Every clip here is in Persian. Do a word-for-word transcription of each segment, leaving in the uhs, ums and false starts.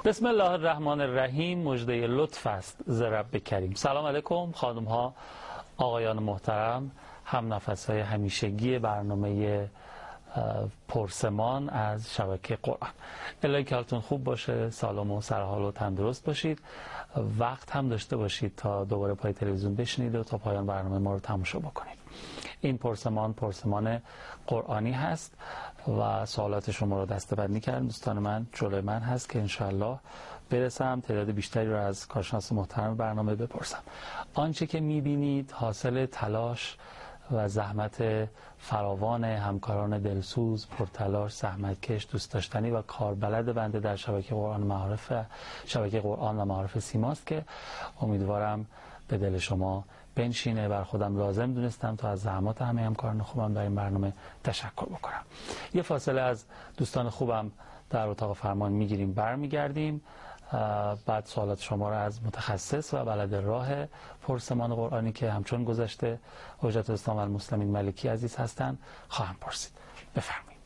بسم الله الرحمن الرحیم. مژده لطف است ز رب کریم. سلام علیکم خانم ها، آقایان محترم، هم نفس های همیشگی برنامه پرسمان از شبکه قرآن. الهی که حالتون خوب باشه، سالم و سرحال و تندرست باشید، وقت هم داشته باشید تا دوباره پای تلویزیون بشینید و تا پایان برنامه ما رو تماشا بکنید. این پرسمان پرسمان قرآنی هست و سوالات شما رو دسته‌بندی کردم. دوستان من جلوی من هست که انشاءالله برسم تعداد بیشتری رو از کارشناس محترم برنامه بپرسم. آنچه که میبینید حاصل تلاش و زحمت فراوان همکاران دلسوز، پرتلاش، زحمتکش، دوست داشتنی و کاربلد بنده در شبکه قرآن معارف شبکه قرآن و معارف سیماست که امیدوارم به دل شما بنشینه. بر خودم لازم دونستم تا از زحمات همه همکاران خوبم در این برنامه تشکر بکنم. یه فاصله از دوستان خوبم در اتاق فرمان میگیریم، برمیگردیم، بعد سوالات شما را از متخصص و بلد راه پرسمان قرآنی که همچون گذشته حجت الاسلام والمسلمین ملکی عزیز هستند خواهم پرسید. بفرمایید.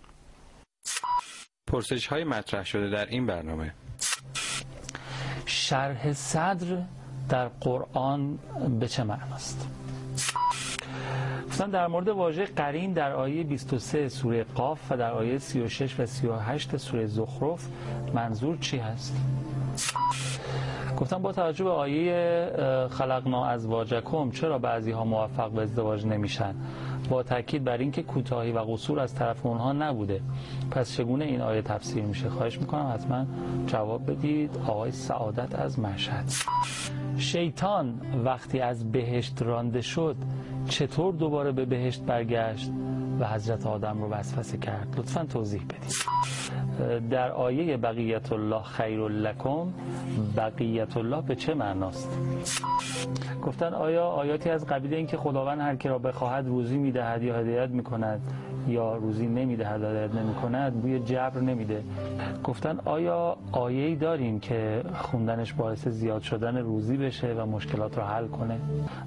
پرسش های مطرح شده در این برنامه: شرح صدر در قرآن به چه معناست؟ مثلا در مورد واژه قرین در آیه بیست و سه سوره قاف و در آیه سی و شش و سی و هشت سوره زخرف منظور چی هست؟ گفتم با توجه به آیه خلقنا ازواجکم چرا بعضی ها موفق به ازدواج نمیشن؟ با تاکید بر اینکه کوتاهی و قصور از طرف اونها نبوده. پس چگونه این آیه تفسیر میشه؟ خواهش میکنم حتما جواب بدید. آقای سعادت از مشهد: شیطان وقتی از بهشت رانده شد چطور دوباره به بهشت برگشت و حضرت آدم رو وسوسه کرد؟ لطفاً توضیح بدید. در آیه بقیت الله خیر لکم، بقیت الله به چه معناست؟ گفتن آیا آیاتی از قبیل این که خداوند هر کی را بخواهد روزی میدهد یا هدایت میکند یا روزی نمیدهد هدایت نمیکند بوی جبر نمیده؟ گفتن آیا آیه‌ای داریم که خوندنش باعث زیاد شدن روزی بشه و مشکلات رو حل کنه؟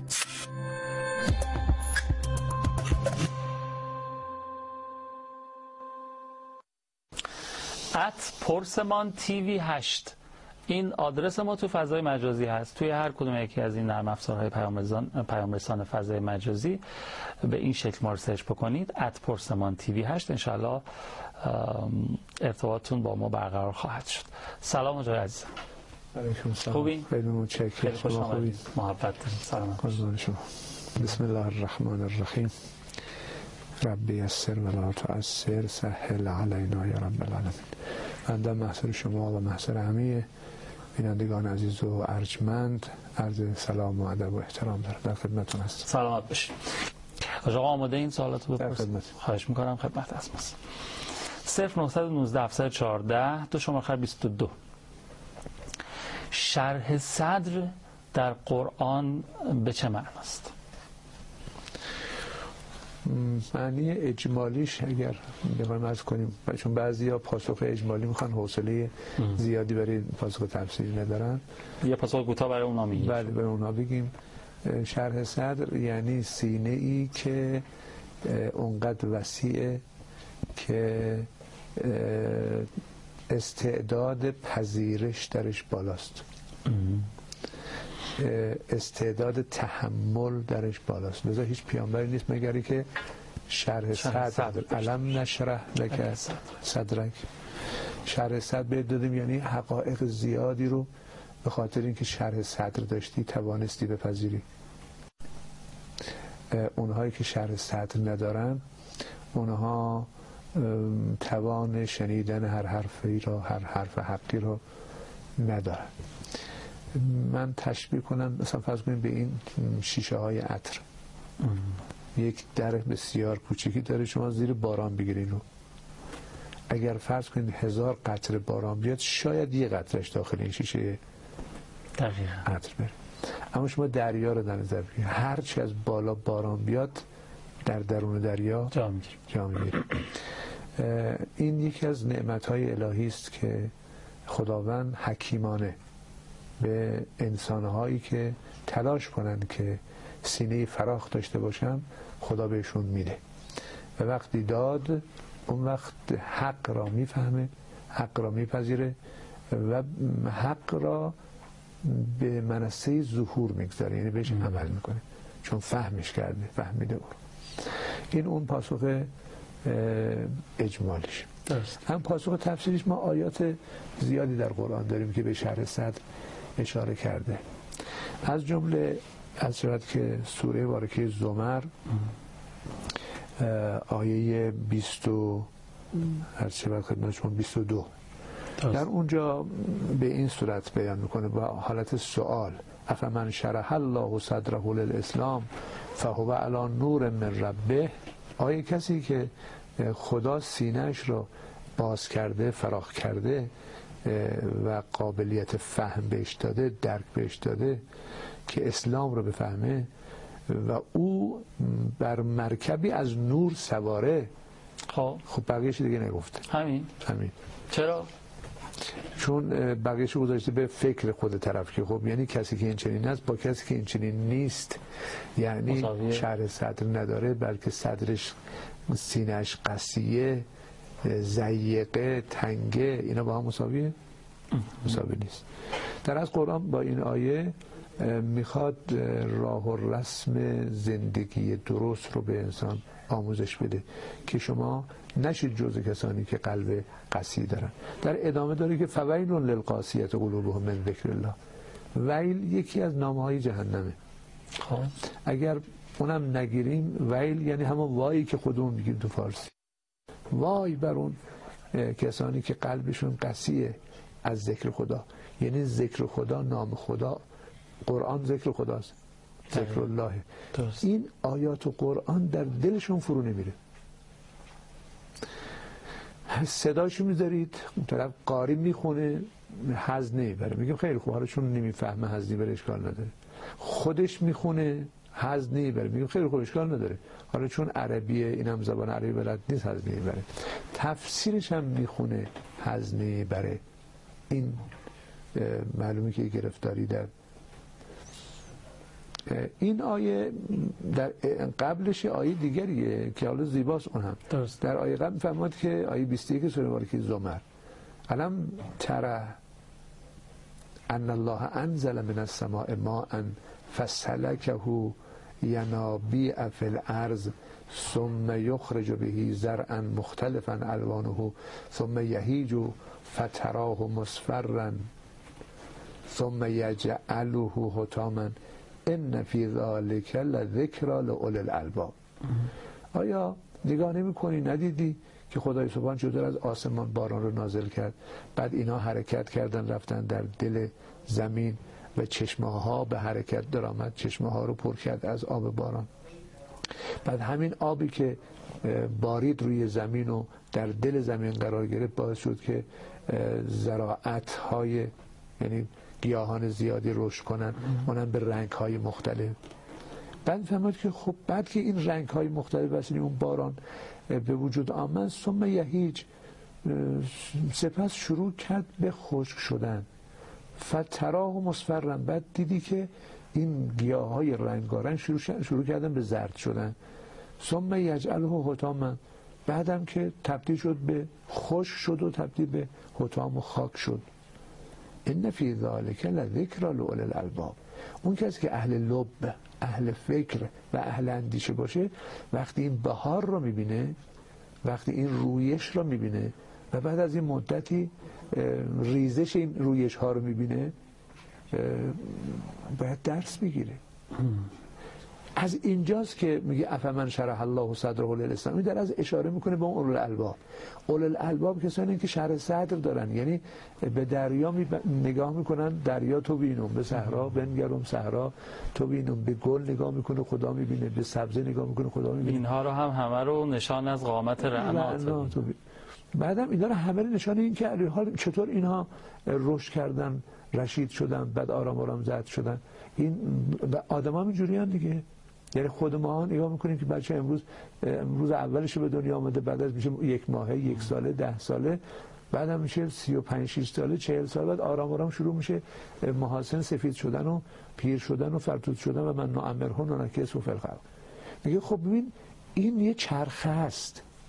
ات پرسمان تیوی هشت این آدرس ما تو فضای مجازی هست. توی هر کدوم یکی از این نرم افزارهای پیام رسان فضای مجازی به این شکل ما رو سرچ بکنید، ات پرسمان تیوی هشت، انشاءالله ارتباطتون با ما برقرار خواهد شد. سلام آقای عزیزم. علیکم سلام. خوبی؟ خیلی متشکرم. خوش آمدید. محبت سلام. قربان شما. بسم الله الرحمن الرحیم. ربی یسر و لا تعسر، سهل علینا یا رب العالمین. بنده محضر شما و محضر همه بینندگان عزیز و ارجمند عرض سلام و ادب و احترام دارم. در خدمتتون هستم. سلامت باشید. آقا آماده این سوالات رو بپرسید؟ خواهش میکنم. خدمت هستم. صفر نه یک نه هفت یک چهار دو شماره آخر بیست و دو. شرح صدر در قرآن به چه معناست؟ معنی اجمالیش اگر بخوایم عرض کنیم، چون بعضیا پاسخ اجمالی میخوان حوصله زیادی برای پاسخ تفصیلی ندارن، یه پاسخ کوتاه برای اونا میگیم. بله برای اونا بگیم. شرح صدر یعنی سینه ای که اونقدر وسیعه که استعداد پذیرش درش بالاست، استعداد تحمل درش بالاست. لذا هیچ پیامبری نیست مگری که شرح صدر علم نشرح لک صدرک، شرح صدر بهت دادیم یعنی حقایق زیادی رو به خاطر اینکه شرح صدر داشتی توانستی بپذیری. اونهایی که شرح صدر ندارن اونها توان شنیدن هر حرفی را، هر حرف حقی را ندارن. من تشبیه کنم مثلا فرض کنیم به این شیشه های عطر، یک در بسیار کوچیکی داره، شما زیر باران بگیرین رو، اگر فرض کنید هزار قطره باران بیاد شاید یک قطرش داخل این شیشه عطر بره، اما شما دریا رو در نظر بگیرید، هر چی از بالا باران بیاد در درون دریا جا میگیره. این یکی از نعمت‌های الهی است که خداوند حکیمانه به انسانهایی که تلاش کنن که سینه فراخ داشته باشن خدا بهشون میده و وقتی داد اون وقت حق را میفهمه، حق را میپذیره و حق را به منصه ظهور میگذاره، یعنی بهش عمل میکنه چون فهمش کرده، فهمیده او. این اون پاسخ اجمالیش. هم پاسخ تفسیریش ما آیات زیادی در قرآن داریم که به شرح صدر اشاره کرده، از جمله از شود که سوره بارکه زمر آیه بیست و هر شود خدمت شما بیست و دو در اونجا به این صورت بیان میکنه با حالت سوال: افمن شرح الله صدره للاسلام فهو علی نور من ربه. آیا کسی که خدا سینه‌اش رو باز کرده، فراخ کرده و قابلیت فهم بهش داده، درک بهش داده که اسلام رو بفهمه و او بر مرکبی از نور سواره، خب خب بقیه‌اش دیگه نگفته. همین همین چرا؟ چون بقیه‌اش گذاشته به فکر خود طرف که خب یعنی کسی که این چنین است با کسی که این چنین نیست، یعنی مساویه. شرح صدر نداره بلکه صدرش سینه‌اش قصیه، ضیقه، تنگه، اینا با هم مساویه؟ مساوی نیست. در از قرآن با این آیه میخواد راه و رسم زندگی درست رو به انسان آموزش بده که شما نشید جزء کسانی که قلب قسی دارن. در ادامه داره که فویل للقاسیة قلوبهم من ذکر الله. ویل یکی از نامه‌های جهنمه. خب اگر اونم نگیریم، ویل یعنی همون وایی که خودمون میگیم تو فارسی، وای بر اون کسانی که قلبشون قسیه از ذکر خدا. یعنی ذکر خدا، نام خدا، قرآن ذکر خداست، ذکر الله. درست. این آیات و قرآن در دلشون فرو نمیره. صداشو میذارید اون طرف قاری میخونه، حظ نمیبره، میگم خیلی خوب، حالا چون نمیفهمه حظ نمیبره اشکال نداره. خودش میخونه، حظ نمیبره، میگم خیلی خوب اشکال نداره، حالا چون عربیه، اینم زبان عربی بلد نیست، حظ نمیبره. تفسیرش هم میخونه، حظ نمیبره. این معلومه که گرفتاری در این آیه. در قبلش آیه دیگریه که حالا زیباست اون هم. درست. در آیه قبل فهمید که آیه بیست و یک سوره بارکه زمر: الم ترى ان الله انزل من السماء ماء فسلكه ينابيع في الارض ثم يخرج به زرعا مختلفا الوانه ثم يهيج فتراه مصفرا ثم يجعله حطاما ان فی ذلک لذکری لاولی الالباب. آیا نگاه نمی کنی، ندیدی که خدای سبحان چطور از آسمان باران رو نازل کرد، بعد اینا حرکت کردن رفتن در دل زمین و چشمه ها به حرکت درآمد، چشمه ها رو پر کرد از آب باران، بعد همین آبی که بارید روی زمین و در دل زمین قرار گرفت باعث شد که زراعت های، یعنی گیاهان زیادی رشد کنن، اونم به رنگ های مختلف. بعد فهمید که خب بعد که این رنگ های مختلف واسه اون باران به وجود آمد، ثم یهیج، سپس شروع کرد به خشک شدن، فتراه مصفرا، بعد دیدی که این گیاه های رنگارنگ شروع, شروع کردن به زرد شدن، ثم یجعله حطاما، بعدم که تبدیل شد به خشک شد و تبدیل به حطام و خاک شد. ان فی ذلک لذکری لاولی الالباب. اون کسی که اهل لب، اهل فکر و اهل اندیشه باشه، وقتی این بهار رو میبینه، وقتی این رویش رو میبینه و بعد از این مدتی ریزش این رویش ها رو میبینه، باید درس بگیره. از اینجاست که میگه افمن شرح الله صدره للاسلام. این در از اشاره میکنه به اون اولو الالباب. اولو الالباب کسانی که شرح صدر دارن، یعنی به دریا می نگاه میکنن، دریا تو بینم، به صحرا بنگرم صحرا تو بینم، به گل نگاه میکنه خدا میبینه، به سبزه نگاه میکنه خدا میبینه. اینها رو هم همه رو نشان از قامت رحمات. بعدم اینا رو همه نشان این که حال چطور اینها رشد کردن، رشید شدن، بعد آرام آرام زد شدن. این آدم هم اینجوریان دیگه. یعنی خود ما نگاه میکنیم که بچه امروز امروز اولش به دنیا آمده، بعد از میشه یک ماهه، یک ساله، ده ساله، بعد هم میشه سی و پنج شش ساله، چهل سال، بعد آرام آرام شروع میشه محاسن سفید شدن و پیر شدن و فرتوت شدن و من نعمرهن ننکسه فی الخلق. میگه خب ببین این یه چرخه است،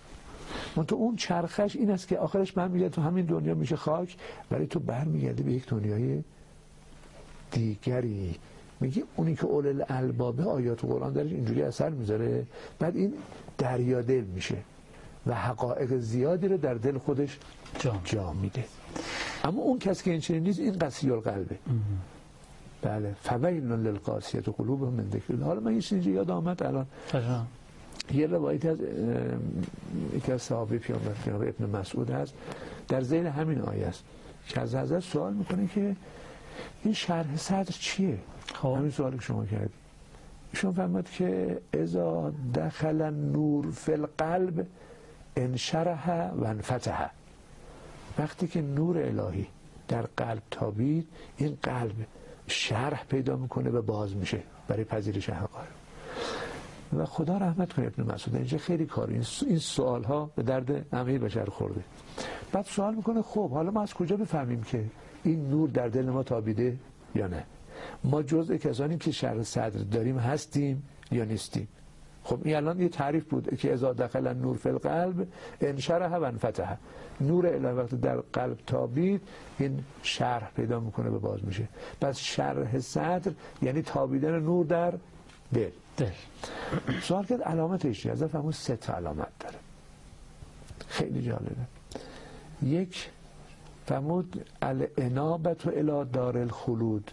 من تو اون چرخش این است که آخرش برمیگرده تو همین دنیا میشه خاک، ولی تو برمیگرده به یک دنیای دیگری. میگه اونی که اول الالبابه آیات قرآن درش اینجوری اثر میذاره، بعد این دریا دل میشه و حقایق زیادی رو در دل خودش جا, جا میده. اما اون کسی که این چنین نیست، این قسی القلبه. بله، فویل للقاسیة قلوبهم من ذکر الله. حالا من یه چیزی یاد آمد الان، یه روایتی از یکی از صحابه پیامبر جناب ابن مسعود هست در ذیل همین آیه است که از حضرت سوال میکنه که این شرح صدر چیه؟ خب. همین سوالی که شما کردید. ایشون فرمود که اذا دخل النور فی القلب انشرح و انفتح. وقتی که نور الهی در قلب تابید، این قلب شرح پیدا میکنه و باز میشه برای پذیرش حقایق. و خدا رحمت کنه ابن مسعود اینجا خیلی کار این سوال ها به درد همه بشر خورده. بعد سوال میکنه خب حالا ما از کجا بفهمیم که این نور در دل ما تابیده یا نه؟ ما جزء کسانیم که شرح صدر داریم هستیم یا نیستیم؟ خب این الان یه تعریف بود که اذا دخل النور فی القلب انشرح و انفتح. نور الهی وقتی در قلب تابید، این شرح پیدا میکنه و باز میشه. پس شرح صدر یعنی تابیدن نور در دل. دل. سوال کرد علامتش چیه؟ از فهمون سه تا علامت داره، خیلی جالبه. یک، فرمود الانابة الی دار الخلود.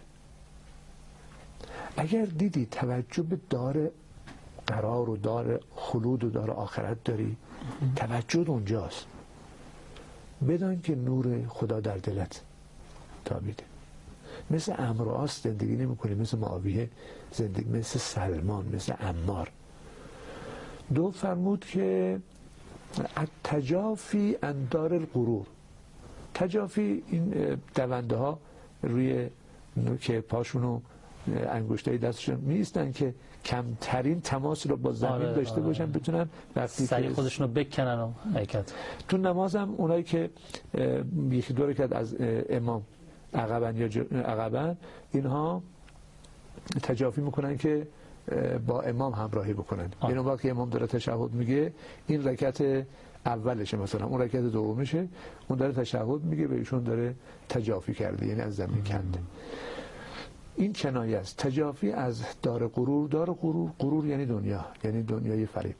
اگر دیدی توجه به دار قرار و دار خلود و دار آخرت داری، توجه اونجاست، بدان که نور خدا در دلت تابیده. مثل عمرو و عاص زندگی نمی کنی، مثل معاویه زندگی، مثل سلمان، مثل عمار. دو، فرمود که التجافی عن دار الغرور. تجافی این دونده ها روی که پاشونو انگشتای دستشون میستن که کمترین تماس رو با زمین آره، داشته آره. باشن، بتونن وقتی سری خودشون رو بکنن و حرکت. تو نماز هم اونایی که یکی دو رکعت از امام عقبن یا عقبن، اینها تجافی میکنن که با امام همراهی بکنن. یعنی وقتی امام داره تشهد میگه، این رکعت اولشه، مثلا اون رکعت دومشه، اون داره تشهد میگه و ایشون داره تجافی کرده، یعنی از زمین کنده. این کنایه است. تجافی از دار غرور. دار غرور، غرور یعنی دنیا، یعنی دنیای فریب.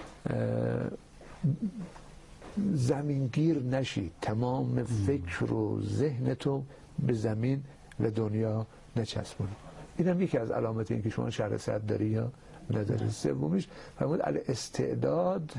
زمینگیر نشی، تمام فکر و ذهن تو به زمین و دنیا نچسبونی. این هم یکی از علامت این که شما شرح صدر داری یا نداری. سومیش فرمود الاستعداد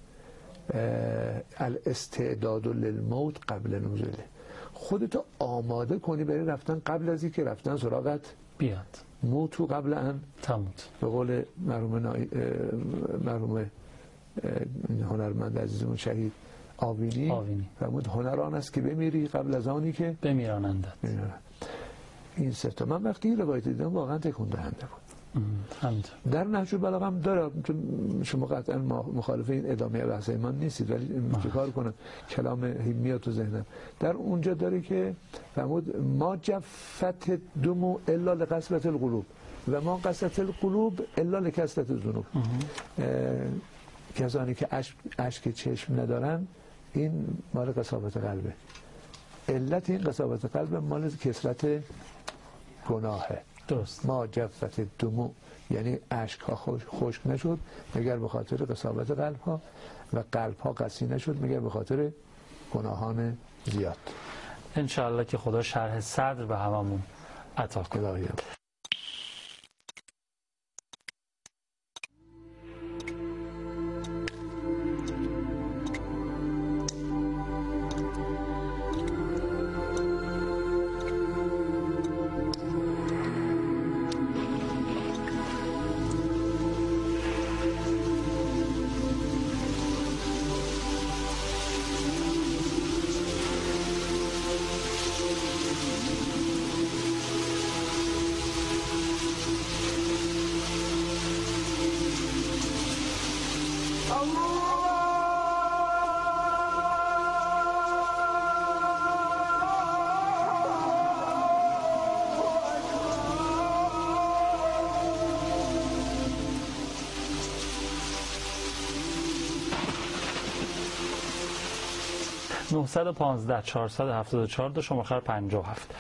الاستعداد للموت قبل نزوله. خودتو آماده کنی برای رفتن قبل از اینکه رفتن سراغت بیاد. موتو قبل ان تموت. به قول مرحوم نای... مرحوم هنرمند عزیزمون شهید آوینی, آوینی. فرمود هنر آن است که بمیری قبل از آنی که بمیرانندت. این سه تا من وقتی این روایت دیدم واقعا تکون دهنده بود. حمد. در نهج البلاغه هم داره، شما قطعا مخالف این ادامه بحث من نیستید، ولی چه کار کنم کلام میاد تو ذهنم. در اونجا داره که فرمود ما جفت دمو الا لقسوة القلوب و ما قسوة القلوب الا لکثرة الذنوب. کسانی که اشک, اشک چشم ندارن، این مال قساوت قلبه. علت این قساوت قلب مال کثرت گناهه. درست. ما جفت دمو یعنی اشک ها خشک نشد مگر به خاطر قساوت قلب ها، و قلب ها قسی نشد مگر به خاطر گناهان زیاد. انشاءالله که خدا شرح صدر به هممون عطا کنه. صفر نه یک پنج چهارصد و هفتاد و چهار دو شماره آخر پنجاه و هفت.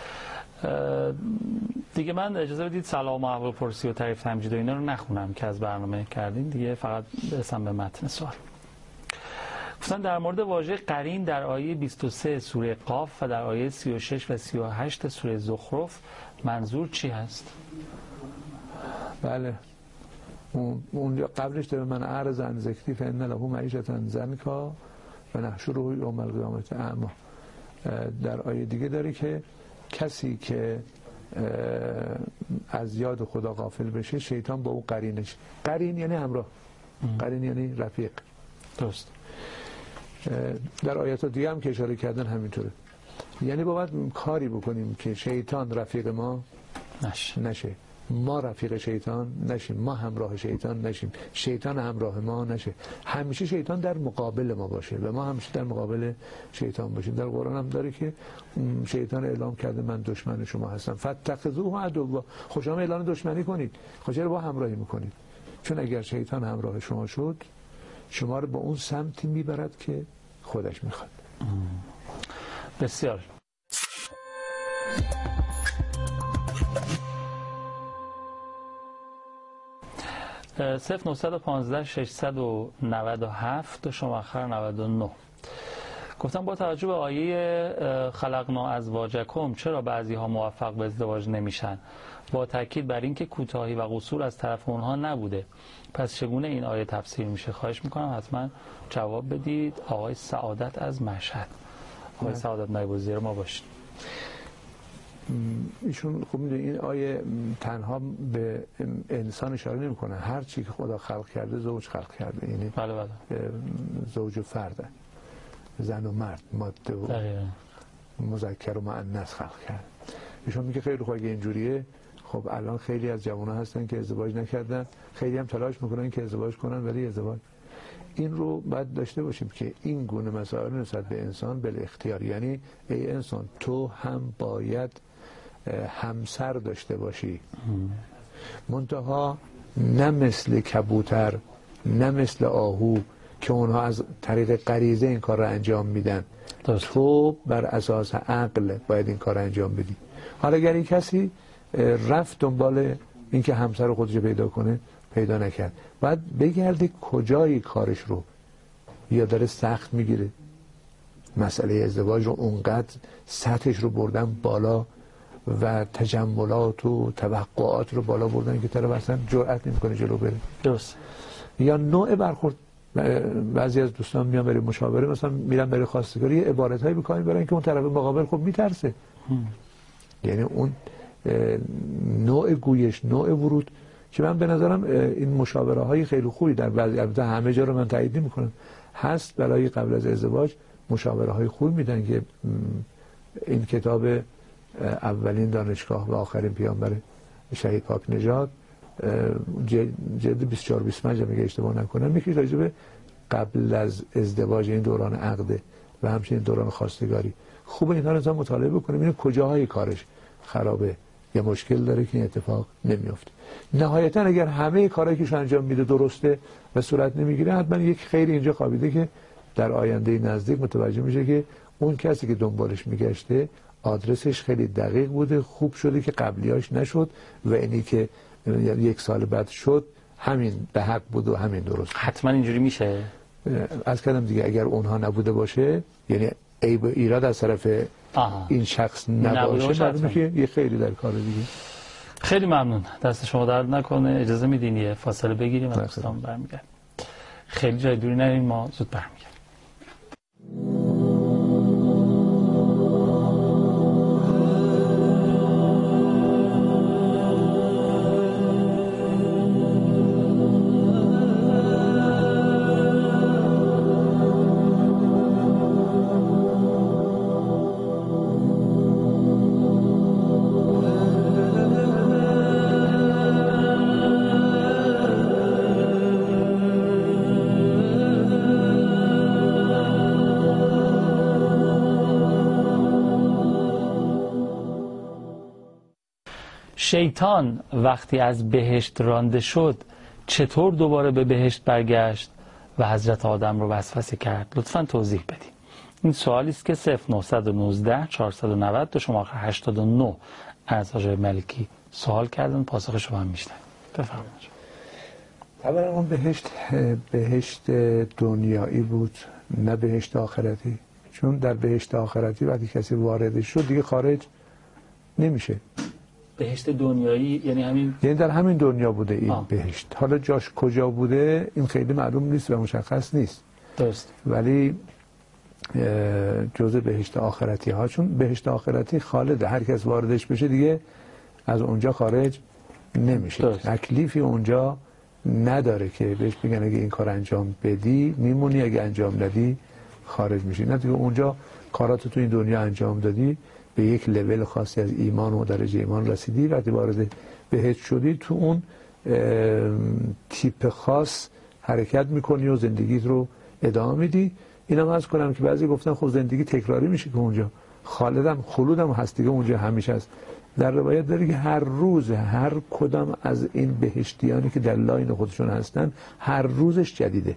دیگه من اجازه بدید سلام و احوال پرسی و تعریف تمجید و اینا رو نخونم که از برنامه کردین، دیگه فقط برسم به متن سوال. گفتن در مورد واژه قرین در آیه بیست و سه سوره قاف و در آیه سی و شش و سی و هشت سوره زخرف منظور چی هست؟ بله، اونجا قبلش داره من اعرض عن ذکری فان له معیشة ضنکا و نحشره یوم القیامة اعمی. در آیه دیگه داره که کسی که از یاد خدا غافل بشه شیطان با او قرینش. قرین یعنی همراه، قرین یعنی رفیق. درست. در آیات دیگه هم که اشاره کردن همینطوره، یعنی باید کاری بکنیم که شیطان رفیق ما نشه, نشه. ما رفیق شیطان نشیم، ما همراه شیطان نشیم، شیطان همراه ما نشه. همیشه شیطان در مقابل ما باشه و ما همیشه در مقابل شیطان باشیم. در قرآن هم داره که شیطان اعلام کرده من دشمن شما هستم فاتخذوه عدوا. خب شما اعلان دشمنی کنید، خب چرا با همراهی میکنید؟ چون اگر شیطان همراه شما شد شما رو به اون سمتی میبرد که خودش میخواد. بسیار. صفر نه یک پنج ششصد و نود و هفت شماره آخر نود و نه. گفتم با توجه به آیه خلقنا ازواجکم چرا بعضی ها موفق به ازدواج نمیشن؟ با تاکید بر اینکه کوتاهی و قصور از طرف اونها نبوده. پس چگونه این آیه تفسیر میشه؟ خواهش میکنم حتما جواب بدید. آقای سعادت از مشهد. آقای سعادت نایب وزیر ما باشید. ایشون خوب میدونی این آیه تنها به انسان اشاره نمیکنه، هر چی که خدا خلق کرده زوج خلق کرده، یعنی بله بله. زوج و فرد، زن و مرد، ماده و مذکر و مؤنث خلق کرد. ایشون میگه خیلی خوب اگه اینجوریه، خب الان خیلی از جوان‌ها هستن که ازدواج نکردن، خیلی هم تلاش میکنن که ازدواج کنن ولی ازدواج. این رو باید داشته باشیم که این گونه مسائل نسبت به انسان بل اختیار، یعنی ای انسان تو هم باید همسر داشته باشی، منتها نه مثل کبوتر نه مثل آهو که اونها از طریق غریزه این کار رو انجام میدن. درست. تو بر اساس عقل باید این کار رو انجام بدی. حالا اگر این کسی رفت دنبال اینکه همسر خودش پیدا کنه پیدا نکرد، باید بگرده کجای کارش رو، یا داره سخت میگیره مسئله ازدواج رو اونقدر سطحش رو بردن بالا و تجملات و توقعات رو بالا بردن که طرف اصلا جرئت نمیکنه جلو بره. درست. یا نوع برخورد. بعضی از دوستان میان برای مشاوره، مثلا میرن برای خواستگاری عبارتایی بکنن برای که اون طرف مقابل خب میترسه. یعنی اون نوع گویش، نوع ورود که من به نظرم این مشاوره های خیلی خوبی در بعضی، البته همه جا رو من تایید نمی‌کنم، هست برای قبل از ازدواج مشاوره های خوبی میدن که این کتاب اولین دانشگاه و آخرین پیامبر شهید پاک نژاد جلد بیست و چهار بیست و پنج میگه اشتباه نکنم، میگه راجع به قبل از ازدواج، این دوران عقد و همچنین دوران خواستگاری خوبه اینا رو انسان مطالعه بکنه ببینه کجاهای کارش خرابه یا مشکل داره که این اتفاق نمیفته. نهایتا اگر همه کارهایی که انجام میده درسته و صورت نمیگیره، حتما یک خیری اینجا خوابیده که در آینده نزدیک متوجه میشه که اون کسی که دنبالش میگشته آدرسش خیلی دقیق بوده، خوب شده که قبلیاش نشد و اینی که یک سال بعد شد همین به حق بود و همین درست. حتما اینجوری میشه. از کردم دیگه اگر اونها نبوده باشه، یعنی عیب و ایراد از طرف آها. این شخص نباشه، معلومه که یه خیری در کار دیگه. خیلی ممنون، دست شما درد نکنه. اجازه میدین یه فاصله بگیریم و دوستان برمیگردیم. خیلی جای دوری نریم، ما زود برمیگردیم. شیطان وقتی از بهشت رانده شد چطور دوباره به بهشت برگشت و حضرت آدم رو وسوسه کرد؟ لطفاً توضیح بدید. این سوالی است که صفر نه یک نه چهارصد و نود دو شماره هشتاد و نه از آقای ملکی سوال کردن، پاسخ شما هم میشنویم. بفرمایید. طبعا اون بهشت بهشت دنیایی بود نه بهشت آخرتی، چون در بهشت آخرتی وقتی کسی وارد شد دیگه خارج نمیشه. بهشت دنیایی یعنی همین، یعنی در همین دنیا بوده این آه. بهشت. حالا جاش کجا بوده این خیلی معلوم نیست و مشخص نیست. درست. ولی جزء بهشت آخرتی ها، چون بهشت آخرتی خالده، هر کس واردش بشه دیگه از اونجا خارج نمیشه. درست. تکلیفی اونجا نداره که بهش بگن اگه این کار انجام بدی میمونی، اگه انجام ندی خارج میشی. نه دیگه اونجا کاراتو تو این دنیا انجام دادی، به یک لول خاصی از ایمان و درجه ایمان رسیدی، وقتی وارد بهشت شدی تو اون تیپ خاص حرکت میکنی و زندگیت رو ادامه میدی. اینم عرض کنم که بعضی گفتن خب زندگی تکراری میشه که اونجا خالدم خلودم هست دیگه، اونجا همیشه است. در روایت داره که هر روز هر کدام از این بهشتیانی که در لاین خودشون هستن هر روزش جدیده.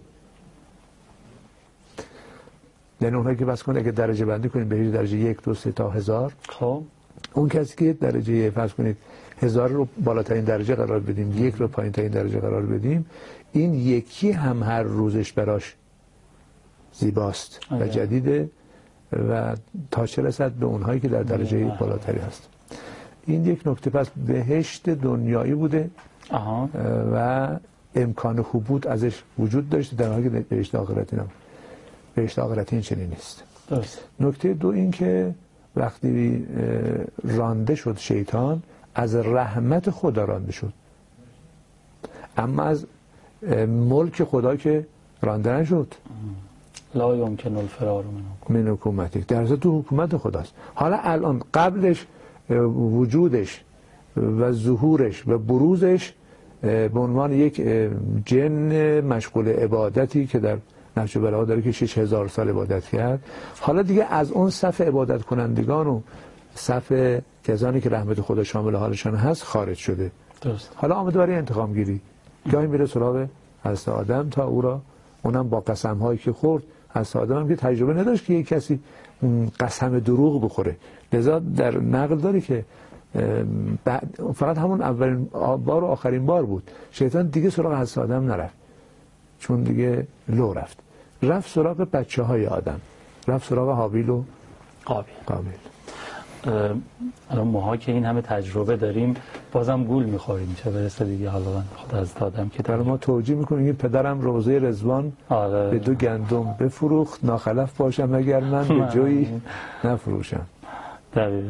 یعنی اونهایی که بس کنه اگه درجه بندی کنیم بهشت درجه یک دو سه تا هزار، خب اون کسی که درجه فرض کنید هزار رو بالاترین درجه قرار بدیم، یک رو پایین ترین درجه قرار بدیم، این یکی هم هر روزش براش زیباست و آه. جدیده و تا چه رسد به اونهایی که در درجه بالاتری هست. این یک نکته. پس بهشت دنیایی بوده آها. و امکان حبوط ازش وجود داشته، در حالی که بهشت آخرتی نه. بهشت آخرتی این چنین نیست. درست. نکته دو این که وقتی رانده شد شیطان از رحمت خدا رانده شد، اما از ملک خدا که رانده نشد. لا یمکن الفرار منه من حکومتی، در اصل تو حکومت خداست. حالا الان قبلش وجودش و ظهورش و بروزش به عنوان یک جن مشغول عبادتی که در نهج البلاغه داره که شش هزار سال عبادت کرد، حالا دیگه از اون صف عبادت کنندگان و صف کسانی که رحمت خدا شامل حالشان هست خارج شده. درست. حالا آمده برای انتقام گیری، گاهی میره سراغ حضرت آدم تا او را، اونم با قسم هایی که خورد. حضرت آدم هم که تجربه نداشت که یک کسی قسم دروغ بخوره، لذا در نقل داری که فقط همون اولین بار و آخرین بار بود. شیطان دیگه سراغ حضرت آدم نرفت، چون دیگه لو رفت، رفت سراغ بچه های آدم، رفت سراغ حابیل و قابیل. قابیل. الان ماها که این همه تجربه داریم بازم گول میخوریم، چه برسه دیگه حالا خدا از آدم که در ما توجیه میکنیم پدرم روضه رضوان آره. به دو گندم بفروخت، ناخلف باشم اگر من به جویی نفروشم. دقیقا.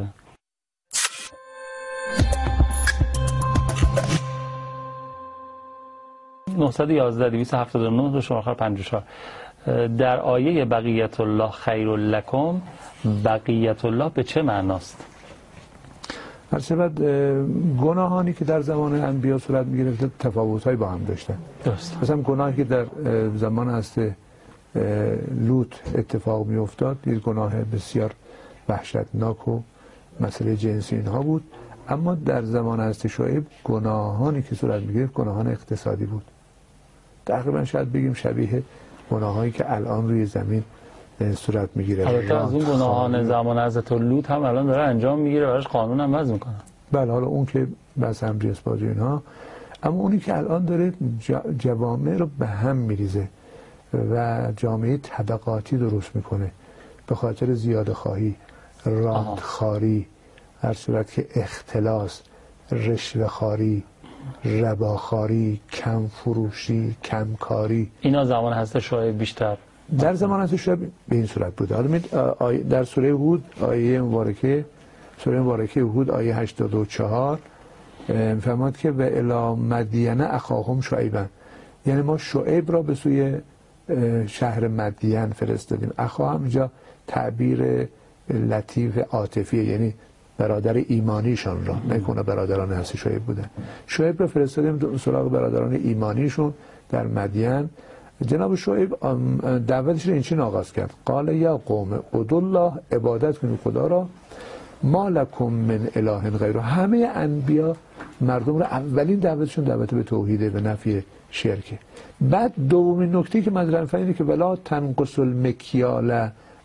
نه یک یک دویست و هفتاد و نه دو شماره پنجاه و چهار در آیه بقیت الله خیر لکم، بقیت الله به چه معناست؟ هر شبت گناهانی که در زمان انبیا صورت می‌گرفت تفاوت‌هایی با هم داشتن. درست. مثلا گناهی که در زمان هست لوط اتفاق می‌افتاد یک گناه بسیار وحشتناک و مسئله جنسی اینها بود، اما در زمان هست شعیب گناهانی که صورت می‌گرفت گناهان اقتصادی بود. تقریبا شاید بگیم شبیه گناهایی که الان روی زمین صورت میگیره. البته از اون گناهان زمان حضرت لوط هم الان داره انجام میگیره، براش قانون هم وضع میکنه. بله، حالا اون که بس هم جسپاج اینها، اما اونی که الان داره جوامع رو به هم میریزه و جامعه طبقاتی درست میکنه به خاطر زیاده خواهی، راندخاری، هر صورت که اختلاس، رشوه خاری، رباخاری، کم فروشی، کم کاری، اینا زمان هست شاید بیشتر در زمان هست شاید به این صورت بوده. حالا در سوره هود آیه مبارکه سوره مبارکه هود آیه هشتاد و چهار فرمود که و الی مدین اخاهم شعیبا، یعنی ما شعیب را به سوی شهر مدین فرستادیم. اخا هم اینجا تعبیر لطیف عاطفیه، یعنی برادر ایمانیشان را، نکنه برادران هستی شعیب بودن. شعیب را فرستادیم سراغ برادران ایمانیشون در مدین. جناب شعیب دعوتش رو اینچین آغاز کرد: قال یا قوم اعبدوا الله، عبادت کنید خدا را، ما لکم من اله غیره. همه انبیا مردم رو اولین دعوتشون دعوت به توحیده، به نفی شرکه. بعد دومین نکته که مطرح اینه که ولا تنقصوا المکیال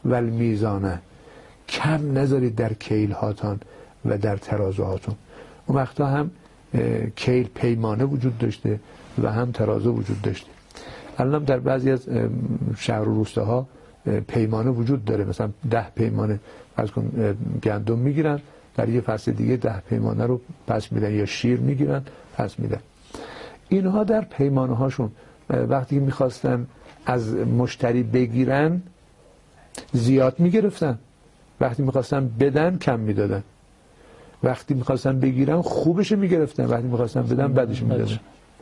و المیزانه، کم نذارید در کیل هاتان و در ترازوهاتون. اون وقتا هم کیل پیمانه وجود داشته و هم ترازو وجود داشته. الان در بعضی از شهر و روستاها پیمانه وجود داره، مثلا ده پیمانه از گندم میگیرن، در یه فصل دیگه ده پیمانه رو پس میدن، یا شیر میگیرن پس میدن. اینها در پیمانه هاشون وقتی میخواستن از مشتری بگیرن زیاد میگرفتن، وقتی میخواستن بدن کم میدادن، وقتی میخواستن بگیرن خوبش میگرفتن، وقتی میخواستن بدن بدش میدادن.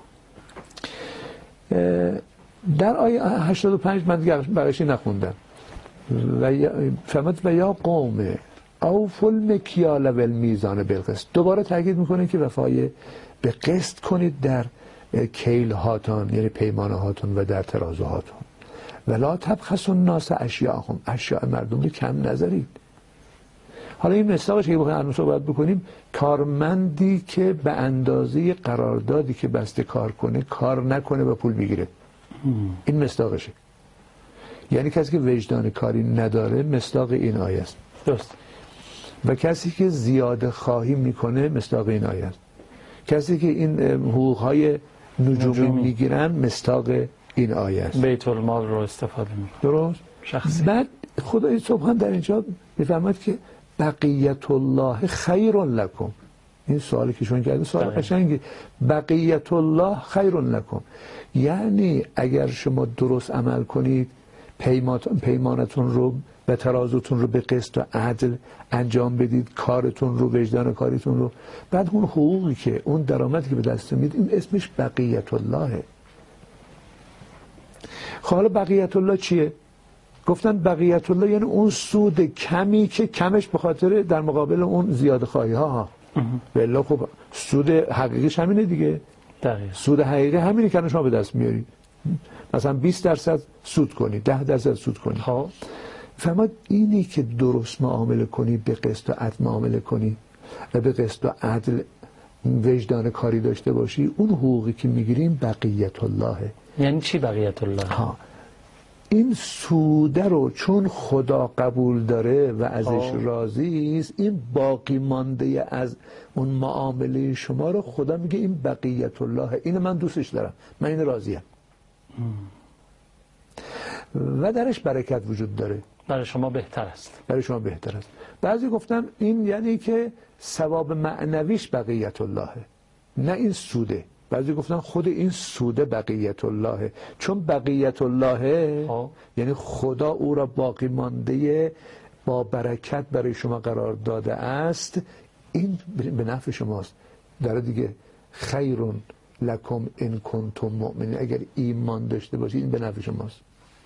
در آیه هشتاد و پنج من دیگه برایش نخوندم و فهمت و یا قوم اوفوا المکیال و المیزان بالقسط. دوباره تاکید میکنه که وفای به قسط کنید در کیل هاتون، یعنی پیمانه هاتون و در ترازو هاتون. ولا تبخسوا الناس اشیاءهم، اشیاء مردم رو کم نذارید. حالا این مصداقش که بخوایم الان صحبت بکنیم، کارمندی که به اندازه قراردادی که بسته کار کنه کار نکنه و پول بگیره، این مصداقشه. یعنی کسی که وجدان کاری نداره مصداق این آیه است. درست. و کسی که زیاده خواهی میکنه مصداق این آیه است. کسی که این حقوقهای نجومی میگیرن مصداق این آیه است. بیت المال رو استفاده میکنه. درست. شخصی. بعد خدای سبحان در اینجا میفهمد که بقیت الله خیر لکم. این سوالی که شون کرده سوال قشنگی. بقیت الله خیر لکم، یعنی اگر شما درست عمل کنید، پیمانتون رو به ترازوتون رو به قسط و عدل انجام بدید، کارتون رو، وجدان کاریتون رو، بعد اون حقوقی که اون درآمدی که به دست میاد این اسمش بقیت اللهه. خب حالا بقیت الله چیه؟ گفتن بقیت الله یعنی اون سود کمی که کمش به خاطر در مقابل اون زیاده خواهی ها. والله خب سود حقیقیش همینه دیگه. دقیقا. سود حقیقی همینه که شما به دست میارید. مثلا بیست درصد سود کنی، ده درصد سود کنی. ها فهمید اینی که درست معامله کنی، به قسط و عدل معامله کنی و به قسط و عدل وجدان کاری داشته باشی، اون حقوقی که میگیریم بقیت اللهه. یعنی چی بقیت الله؟ ها این سوده رو چون خدا قبول داره و ازش راضی است، این باقی مانده از اون معامله شما رو خدا میگه این بقیت الله، این من دوستش دارم، من این راضیم و درش برکت وجود داره، برای شما بهتر است، برای شما بهتر است. بعضی گفتن این یعنی که ثواب معنویش بقیت اللهه، نه این سوده. بعضی گفتن خود این سوده بقیت اللهه، چون بقیت اللهه یعنی خدا او را باقی مانده با برکت برای شما قرار داده است، این به نفع شماست. داره دیگه خیرون لکم ان کنتم مؤمنین، اگر ایمان داشته باشید این به نفع شماست.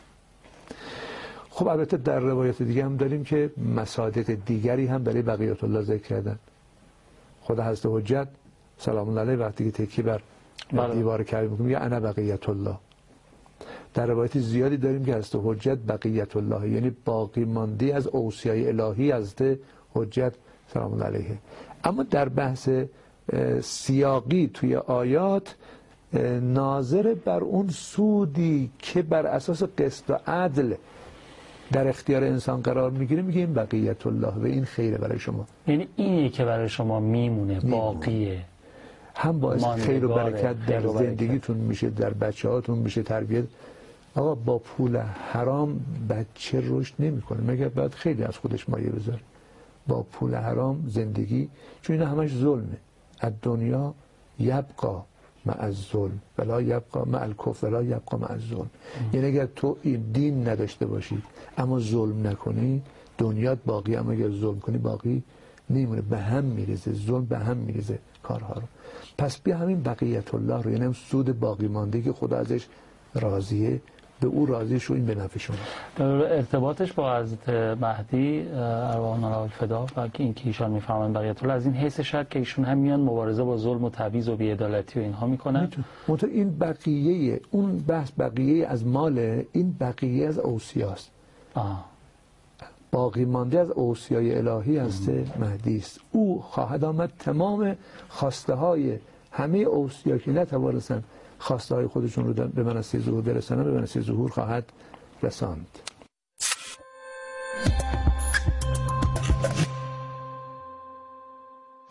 خب البته در روایت دیگه هم داریم که مصادیق دیگری هم برای بقیت الله ذکر کردن. خدا حضرت حجت سلام الله علیه وقتی که تکی بر دیوار کعبه میگه میگه انا بقیت الله. در روایت زیادی داریم که حضرت حجت بقیت الله یعنی باقی ماندی از اوصیای الهی حضرت حجت سلام الله علیه. اما در بحث سیاقی توی آیات ناظر بر اون سودی که بر اساس قسط و عدل در اختیار انسان قرار میگیره میگه این بقیت الله و این خیره برای شما. یعنی اینی که برای شما میمونه، باقیه، هم باعث خیر و برکت در زندگیتون میشه، در بچه هاتون میشه، تربیت. آقا با پول حرام بچه رشد نمیکنه مگر باید خیلی از خودش مایه بذاره. با پول حرام زندگی، چون اینا همش ظلمه. از دنیا یبقا مع الظلم ولا یبقا مع الکفر ولا یبقا مع الظلم. یعنی اگر تو این دین نداشته باشی اما ظلم نکنی، دنیات باقی، اما اگر ظلم کنی باقی نمیمونه، به هم میریزه، ظلم به هم میریزه کارها رو. پس بیا همین بقیت الله رو، یعنی سود باقی مانده که خدا ازش راضیه، به او راضی شو، این به نفع شما. ارتباطش با حضرت مهدی ارواحنا له الفدا و که این که ایشان میفهمن بقیت الله از این حیث شد که ایشون هم میان مبارزه با ظلم و تبعیض و بی‌عدالتی و اینها میکنن. منتها این بقیه، اون بحث بقیه از مال، این بقیه از اوصیاست. آه. باقی مانده از اوصیای الهی هست مهدی است. او خواهد آمد تمام خواسته های همه اوصیا که نتوانستن خواسته های خودشون رو به منصه ظهور برسانن به منصه ظهور خواهد رساند.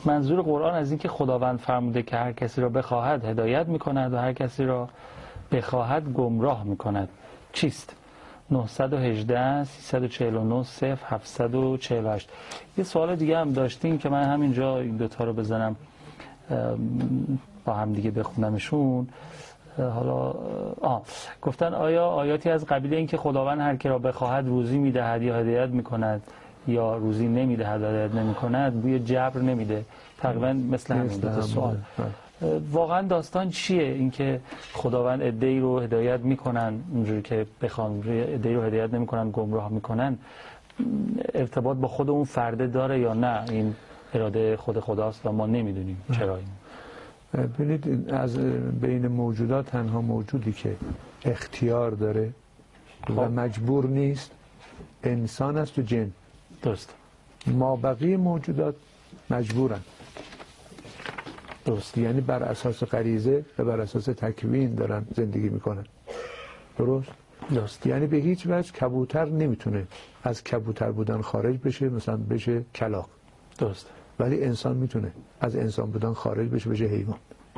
منظور قرآن از این که خداوند فرموده که هر کسی را بخواهد هدایت میکند و هر کسی را بخواهد گمراه میکند چیست؟ نه یک هشت سه چهار نه صفر هفت چهار هشت. یه سوال دیگه هم داشتیم که من همینجا این دوتا رو بزنم با هم دیگه بخونمشون. حالا آه گفتن آیا آیاتی از قبیل این که خداوند هر کی را بخواهد روزی میدهد یا هدایت میکند یا روزی نمیدهد و هدایت نمیکند بوی جبر نمیده؟ تقریبا مثل همین دو تا سوال. واقعا داستان چیه اینکه خداوند عده‌ای رو هدایت میکنن اونجوری که بخوان، عده‌ای رو هدایت نمیکنن گمراه میکنن؟ ارتباط با خود اون فرده داره یا نه این اراده خود خداست و ما نمیدونیم چرا این؟ ببینید از بین موجودات تنها موجودی که اختیار داره و مجبور نیست انسان است و جن. درست. ما بقیه موجودات مجبورن. درست. یعنی بر اساس غریزه و بر اساس تکوین دارن زندگی میکنن. درست؟ درست. یعنی به هیچ وجه کبوتر نمیتونه از کبوتر بودن خارج بشه مثلا بشه کلاغ. درست. ولی انسان میتونه از انسان بودن خارج بشه بشه حیوان.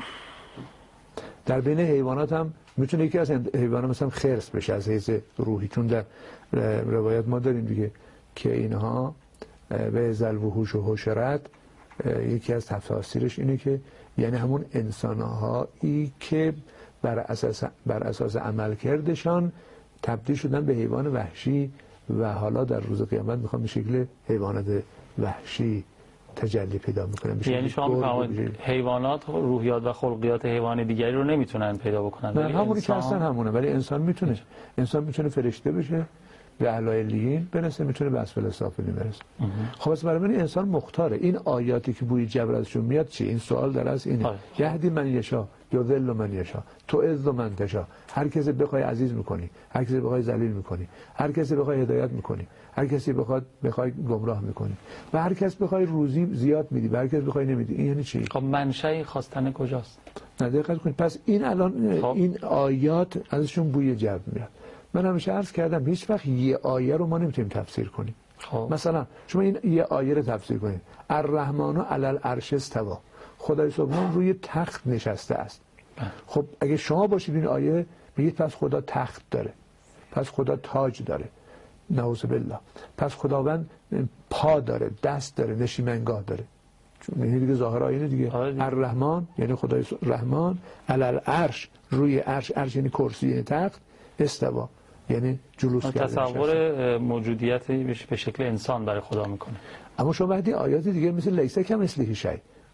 در بین حیوانات هم میتونه یکی از حیوانات مثلا خرس بشه از حیث روحی، چون در روایت ما داریم دیگه که اینها به ذلوحوش و حشرت یکی از تفاسیرش اینه که یعنی همون انسانهایی که بر اساس بر اساس عملکردشان تبدیل شدن به حیوان وحشی و حالا در روز قیامت میخوان به شکل حیوانات وحشی تجلی پیدا میکنن. یعنی شما میفرمایید حیوانات روحیات و خلقیات حیوان دیگری رو نمیتونن پیدا بکنن؟ نه همونی که هستن همونه، ولی انسان میتونه. انسان میتونه فرشته بشه، به اعلی علیین برسه، میتونه به اسفل سافلین برسه. خب پس برای من انسان مختاره. این آیاتی که بوی جبر ازشون میاد چی؟ این سوال در از اینه. یهدی من یشا یا ذل من یشا تو عز من تشا. هر کسی بخوای عزیز میکنی، هر کسی بخوای ذلیل میکنی، هر کسی بخوای هدایت میکنی، هر کسی بخواد بخوای گمراه میکنی و هر کس بخوای روزی زیاد میدی و هر کس بخوای نمیدی. این یعنی چی؟ خب منشأ خواستن کجاست؟ نه دقت کنید. پس این الان خب. این آیات ازشون بوی جبر میاد. من همیشه عرض کردم هیچ وقت یه آیه رو ما نمیتونیم تفسیر کنیم. خب. مثلا شما این یه آیه رو تفسیر کنید، الرحمن علی العرش استوى، خدای سبحان روی تخت نشسته است. خب اگه شما باشید این آیه میگید پس خدا تخت داره، پس خدا تاج داره، نعوذ بالله، پس خداوند پا داره، دست داره، نشیمنگاه داره. چون این دیگه ظاهر آیه دیگه. الرحمن یعنی خدای رحمان، علی العرش روی عرش، عرش یعنی کرسی یعنی تخت، استوى یعنی جلوس کرده. تصور موجودیت به شکل انسان برای خدا میکنه. اما شما وقتی آیات دیگه مثل لیسه که مثل شی،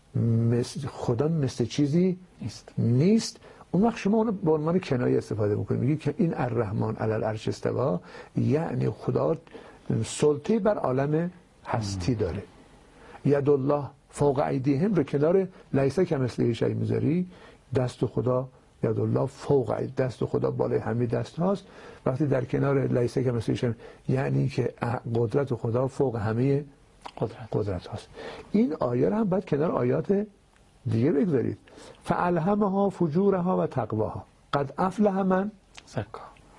مثل خدا مثل چیزی نیست نیست اون وقت شما اون به عنوان کنایه استفاده میکنید، میگید که این الرحمن علی العرش استوى یعنی خدا سلطه بر عالم هستی داره. ید الله فوق ایدیهم رو کنار لیسه که مثل شی میذاری، دست خدا ید الله فوق، دست خدا بالای همه دست هاست. وقتی در کنار لیسه که مثل شی یعنی که قدرت خدا فوق همه قدرت, قدرت هاست. این آیه رو هم باید کنار آیات دیگه بگذارید. فالهمها فجورها و تقواها قد افلح من زکا.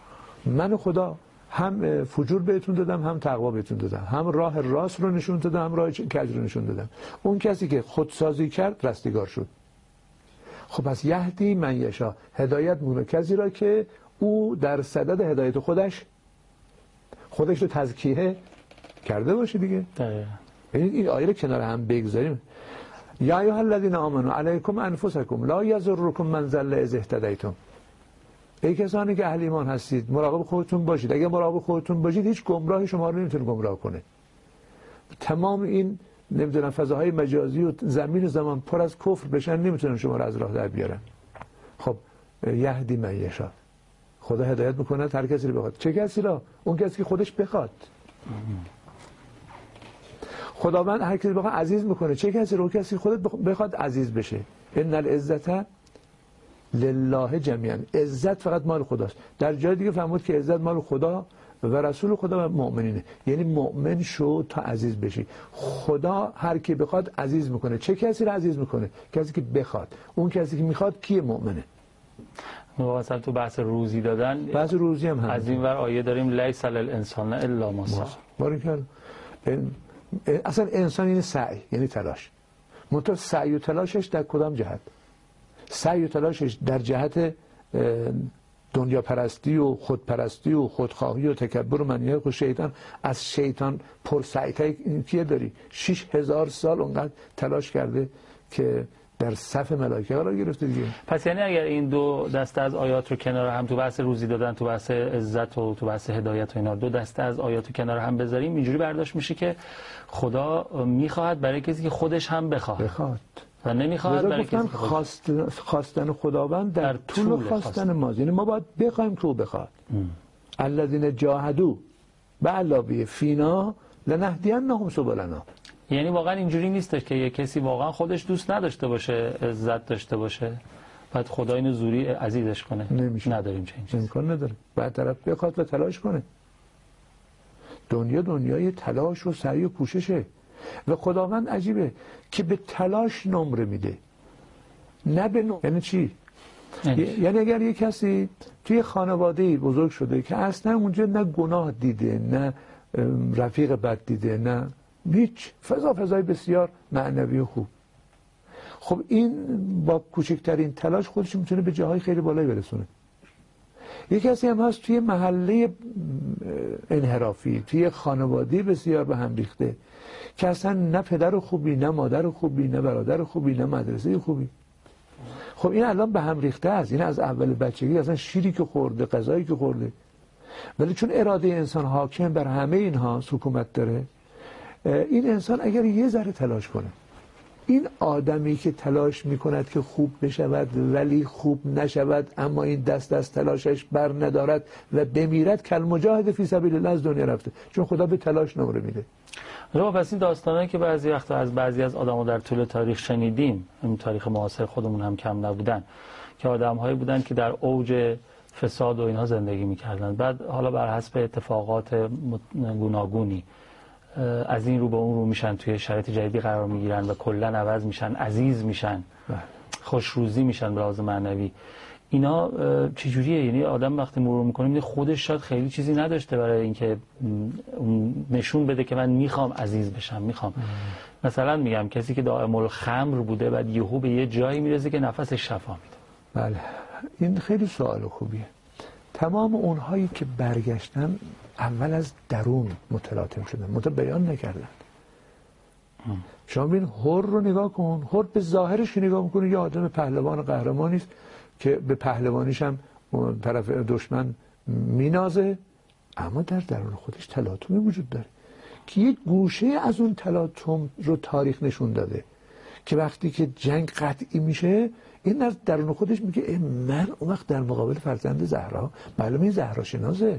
من خدا هم فجور بهتون دادم هم تقوا بهتون دادم، هم راه راست رو نشون دادم هم راه کج رو نشون دادم. اون کسی که خودسازی کرد رستگار شد. خب پس یهدی من یشا، هدایت مونه کسی را که او در صدد هدایت خودش خودش رو تزکیه کرده باشه دیگه. ببینید این آیه رو کنار هم بگذاریم. یا ایها الذین آمنوا علیکم انفسکم لا یضرکم من ضل اذ اهتدیتم. ای کسانی که اهل ایمان هستید مراقب خودتون باشید. اگه مراقب خودتون باشید هیچ گمراهی شما رو نمیتونه گمراه کنه. تمام این نمیدونم فضاهای مجازی و زمین و زمان پر از کفر بشن نمیتونن شما رو از راه در بیارن. خب یهدی من یشا، خدا هدایت میکنه هر کسی رو بخواد. چه کسی را؟ اون کسی که خودش بخواد. خداوند هر کسی بخواد عزیز میکنه. چه کسی رو؟ کسی خودت بخواد عزیز بشه. ان العزت لله جمیعا، عزت فقط مال خداست. در جای دیگه فرمود که عزت مال خدا و رسول خدا و مؤمنینه. یعنی مؤمن شو تا عزیز بشی. خدا هر کی بخواد عزیز میکنه. چه کسی رو عزیز میکنه؟ کسی که بخواد. اون کسی که میخواد کیه؟ مؤمنه. ما مثلا تو بحث روزی دادن بحث روزی هم از این ور آیه داریم لیس للانسان الا ما سعی. باری کرد. اصلا انسان یعنی سعی، یعنی تلاش. منتها سعی و تلاشش در کدام جهت؟ سعی و تلاشش در جهت دنیا پرستی و خودپرستی و خودخواهی و تکبر و منیت خود شیطان. از شیطان پرسعی‌تر کیه داری؟ شش هزار سال اونقدر تلاش کرده که در صف ملائکه قرار گرفته دیگه. پس یعنی اگر این دو دسته از آیات رو کنار هم، تو بحث روزی دادن، تو بحث عزت و تو بحث هدایت و اینا، دو دسته از آیات رو کنار هم بذاریم، اینجوری برداشت میشه که خدا میخواهد برای کسی که خودش هم بخواد بخواد و نمیخواهد برای کسی که خواست خواستن خداوند در, در طول, طول خواستن ماست. یعنی ما باید بخوایم که او بخواد. الذین جاهدوا بعلاوه فینا لنهدینهم سبلنا. یعنی واقعا اینجوری نیستش که یه کسی واقعا خودش دوست نداشته باشه، عزت داشته باشه، بعد خدا اینو زوری عزیزش کنه. نمیشه. نداریم چنین چیزی. امکان نداره. بعد طرف بخواد و تلاش کنه. دنیا دنیای تلاش و سعی و کوششه و خداوند عجیبه که به تلاش نمره میده، نه به نمره. یعنی چی؟ یعنی اگر یه کسی توی خانواده‌ای بزرگ شده که اصلا اونجا نه گناه دیده، نه رفیق بد دیده، نه هیچ، فضا فضای بسیار معنوی و خوب، خب این با کوچکترین تلاش خودش میتونه به جاهای خیلی بالایی برسونه. یه کسی هم هست توی محله انحرافی، توی خانواده بسیار به هم ریخته که اصلا نه پدر خوبی، نه مادر خوبی، نه برادر خوبی، نه مدرسه خوبی. خب این الان به هم ریخته است. این از اول بچگی اصلا شیری که خورده، غذایی که خورده، ولی چون اراده انسان حاکم بر همه اینها حکومت داره، این انسان اگر یه ذره تلاش کنه، این آدمی که تلاش میکند که خوب بشود ولی خوب نشود، اما این دست از تلاشش بر ندارد و بمیرد، کل مجاهد فی سبیل الله از دنیا رفته، چون خدا به تلاش نمره میده. ما پس این داستانه که بعضی وقتا از بعضی از آدم‌ها در طول تاریخ شنیدیم، این تاریخ معاصر خودمون هم کم نبودن، که آدم‌هایی بودن که در اوج فساد و اینها زندگی میکردن، بعد حالا بر حسب اتفاقات گوناگونی از این رو به اون رو میشن، توی شرایط جدیدی قرار میگیرن و کلا عوض میشن، عزیز میشن، خوشروزی میشن به لحاظ معنوی. اینا چجوریه؟ یعنی آدم وقتی مرور میکنه میبینه خودش شاید خیلی چیزی نداشته برای اینکه نشون بده که من میخوام عزیز بشم، میخوام ام. مثلا میگم کسی که دائم الخمر بوده بعد یهو به یه جایی میرسه که نفسش شفا میده. بله، این خیلی سوال خوبیه. تمام اونهایی که برگشتن اول از درون متلاطم شدن، متو بیان نکردن. شما ببین هر رو نگاه کن، هر به ظاهرش نگاه میکنه یه آدم پهلوان قهرمانی است که به پهلوانیش هم طرف دشمن مینازه، اما در درون خودش تلاطمی وجود داره که یک گوشه از اون تلاطم رو تاریخ نشون داده که وقتی که جنگ قطعی میشه، این در درون خودش میگه ای من اون وقت در مقابل فرزند زهرا، معلومه این زهرا شناسه.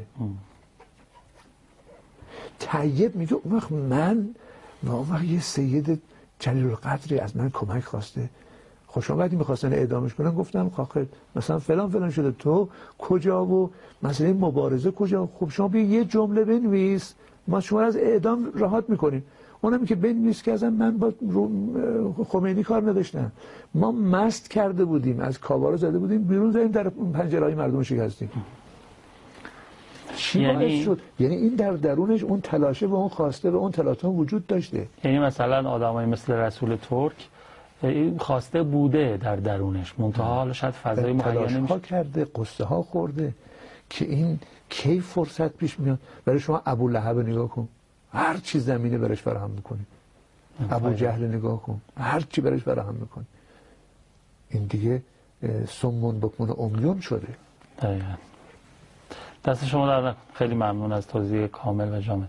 طیب میگه اون وقت من و اون وقت یه سید جلیل القدری از من کمک خواسته. خب شما وقتی میخواستن اعدامش کنن گفتن خاطر مثلا فلان فلان شده، تو کجا و مثلا مبارزه کجا؟ خب شما بیا یه جمله بنویس، ما شما از اعدام راحت میکنیم. اونم که بنویس که اصلا من با خمینی کار نداشتم، ما مست کرده بودیم، از کاوارا زده بودیم بیرون، زدیم در پنجره‌های مردم شکستیم. چی یعنی... باعث شد؟ یعنی این در درونش اون تلاشه و اون خواسته و اون تلاطم وجود داشته. یعنی مثلا آدمایی مثل رسول ترک این خواسته بوده در درونش، منتها حالا شاید فضای معینی ها کرده، قصه ها خورده که این کی فرصت پیش میاد. برای شما ابو لهب نگاه کن، هر چی زمینه برش فراهم میکنی. ابو جهل نگاه کن، هر چی برش فراهم میکنی. این دیگه سمون بکمون امیون شده. دقیقاً. دست شما در نکنه. خیلی ممنون از توضیح کامل و جامع.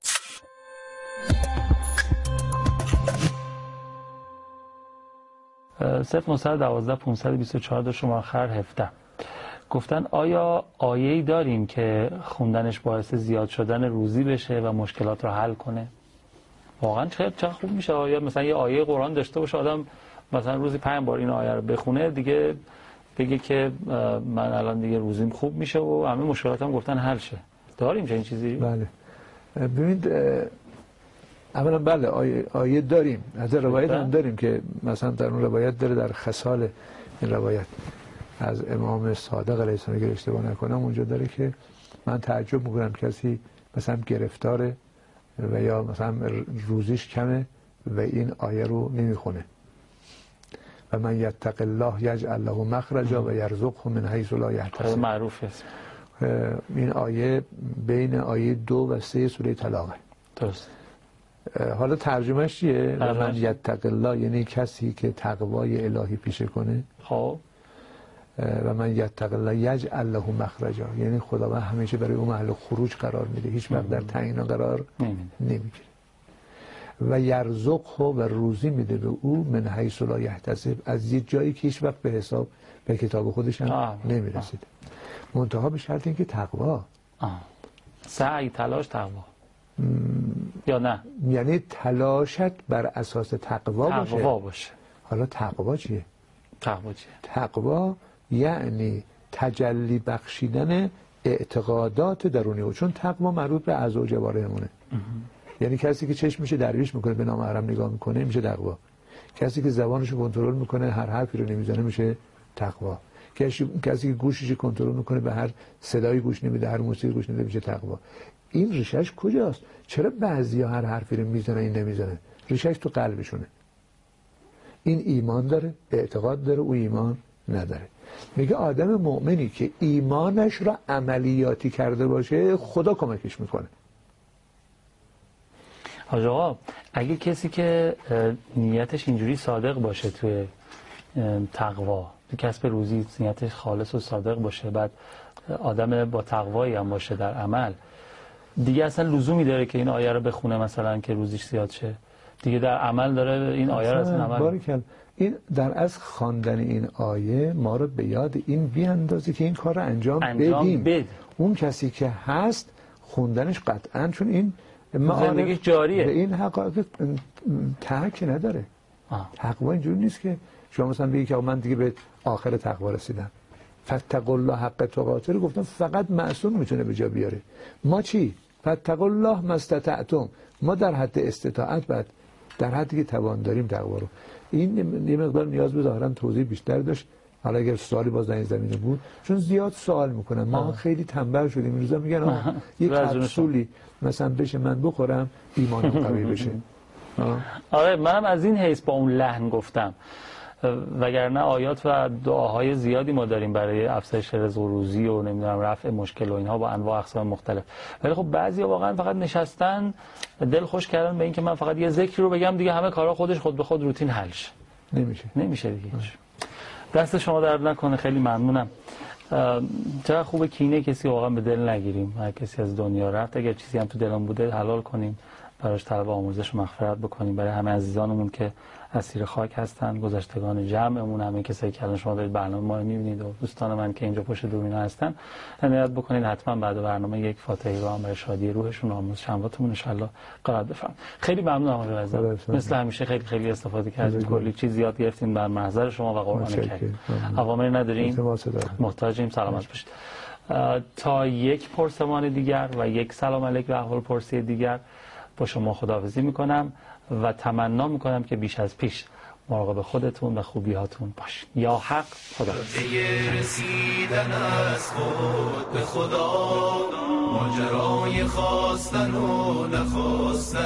صفر نهصد و دوازده پانصد و بیست و چهار دو شماره آخر هفده گفتن آیا آیه‌ای داریم که خوندنش باعث زیاد شدن روزی بشه و مشکلات رو حل کنه؟ واقعا چه چه خوب میشه آیا مثلا یه آیه قرآن داشته باشه آدم مثلا روزی پنج بار این آیه رو بخونه، دیگه بگه که من الان دیگه روزیم خوب میشه و همه مشکلاتم گفتن حل شه. داریم چه این چیزی؟ بله. ببینید اولا بله آیه, آیه داریم، از روایت هم داریم که مثلا در اون روایت داره، در خصال این روایت از امام صادق علیه السلام اگر اشتباه نکنم اونجا داره که من تعجب میکنم کسی مثلا گرفتاره و یا مثلا روزیش کمه و این آیه رو نمیخونه و من یتق الله یجعل له مخرجا و یرزقه من حیث لا یحتسب. معروف است. این آیه بین آیه دو و سه سوره طلاقه. درست. حالا ترجمهش چیه؟ و من یتق الله یعنی کسی که تقوای الهی پیشه کنه. خب و من یتق الله یجعل له مخرجا یعنی خداوند همیشه برای اون محل خروج قرار میده، هیچ وقت در تعیین قرار نمیگیره. و یرزقه و روزی میده به او من حیث لا یحتسب از یه جایی که هیچ وقت به حساب به کتاب خودش هم نمیرسیده. منتها به شرط اینکه تقوا. سعی تلاش تقوا یا نه؟ یعنی تلاشت بر اساس تقوا باشه. تقوا باشه. حالا تقوا چیه؟ تقوا چیه؟ تقوا یعنی تجلی بخشیدن اعتقادات درونی او، چون تقوا مربوط به اعضاء و جوارحمونه. یعنی کسی که چشمش درویش میکنه به نامحرم نگاه میکنه میشه تقوا. کسی که زبانشو کنترل میکنه هر حرفی رو نمیزنه میشه تقوا. کسی کسی که گوشش کنترل میکنه به هر صدایی گوش نمیده، هر موسیقی گوش نمیده میشه تقوا. این ریشش کجاست؟ چرا بعضیا هر حرفی رو میزنن این نمیزنه؟ ریشش تو قلبشونه. این ایمان داره، اعتقاد داره، او ایمان نداره. میگه آدم مؤمنی که ایمانش را عملیاتی کرده باشه خدا کمکش میکنه. حاج آقا اگه کسی که نیتش اینجوری صادق باشه توی تقوا، تو کسب روزی نیتش خالص و صادق باشه، بعد آدم با تقوایی هم باشه در عمل، دیگه اصلا لزومی داره که این آیه رو بخونه مثلا که روزیش زیاد شه؟ دیگه در عمل داره این آیه رو اصلا عمل. باریکل. این در از خواندن این آیه ما رو به یاد این بیاندازه که این کار رو انجام, انجام بدیم. بد. اون کسی که هست خوندنش قطعا، چون این زندگیش جاریه، به این حقایق ترک نداره. تقوا اینجوری نیست که شما مثلا بگی که من دیگه به آخر تقوا رسیدم. فاتقوا الله حق تقاته رو گفتم فقط معصوم میتونه به جا بیاره. ما چی؟ فاتقوا الله ما استطعتم. ما در حد استطاعت بعد در حدی که توان داریم تقوا رو. این یه مقدار نیاز به ظاهرا توضیح بیشتر داشت. حالا اگر سوالی باز در این زمینه بود، چون زیاد سوال میکنن ما آه. خیلی تنبل شدیم این روزا، میگن آه یه کپسولی مثلا بشه من بخورم ایمانم قوی بشه. آره منم از این حیث با اون لحن گفتم، وگرنه آیات و دعاهای زیادی ما داریم برای افزایش رزق و روزی و نمیدونم رفع مشکل و اینها با انواع اقسام مختلف. ولی خب بعضیا واقعا فقط نشستن دل خوش کردن به این که من فقط یه ذکری رو بگم دیگه همه کارا خودش خود به خود روتین حل شه. نمیشه نمیشه دیگه. دست شما درد نکنه، خیلی ممنونم. چقدر خوبه کینه کسی واقعا به دل نگیریم. هر کسی از دنیا رفت، اگر چیزی هم تو دلمون بوده حلال کنیم، براش طلب آمرزش و مغفرت بکنیم. برای همه عزیزانمون که اسیر خاک هستن، گذشتگان جمعمون، همه کسایی که الان شما دارید برنامه ما رو می‌بینید و دوستان من که اینجا پشت دوربینا هستن، عنایت بکنید حتما بعد برنامه یک فاتحه رو هم برای شادی روحشون و آمرزش امواتمون ان شاءالله قرار بفرمایید. خیلی ممنونم آقای عزیز، مثل همیشه خیلی خیلی استفاده کردید، کلی چیز یاد گرفتیم بر محضر شما و قرآن کریم. اوامر نداریم، محتاجیم، سلامت باشید. تا یک پرسمان دیگر و یک سلام علیک و احوال پرسی دیگر با شما خداحافظی میکنم و تمنا میکنم که بیش از پیش مراقب خودتون و خوبیاتون باشین. یا حق خدا. رسیدن از خود به خدا، ماجرای خواستن و نخواستن،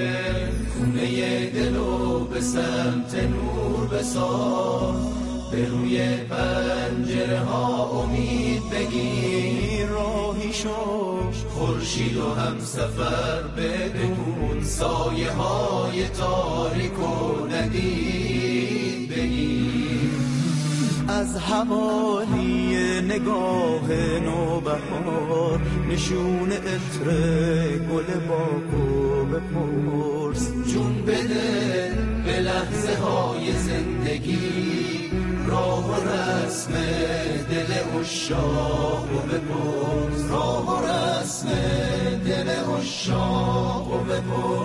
خونه دلو به سمت نور بساز، به روی پنجره ها امید بگیر، راهی شو خورشید و هم سفر بدون، سایه های تاریک و ندید بگیر. از حوالی نگاه نوبهار، نشون عطر گل باغو بپرس، جون بده به لحظه های زندگی، راه و رسم دل عشاق و بپرس، راه و رسم دل عشاق و بپرس.